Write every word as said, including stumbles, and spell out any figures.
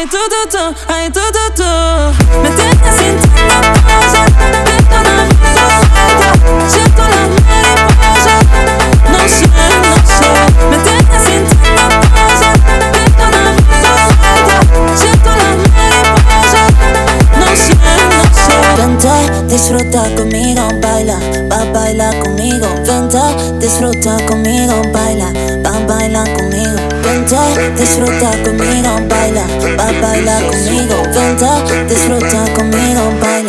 tú, tú, tú, ay, tú, tú, tú. Me tienes sintiendo cosas, siento la mariposa, siento la mariposa. No sé, no sé. Me tienes sintiendo cosas, siento la mariposa, siento la mariposa. No sé, no sé. Vente, disfruta conmigo, baila, va a bailar conmigo. Vente, disfruta conmigo, baila, va a bailar conmigo. Vente, disfruta conmigo, baila, va a bailar conmigo. Vente, disfruta conmigo, baila.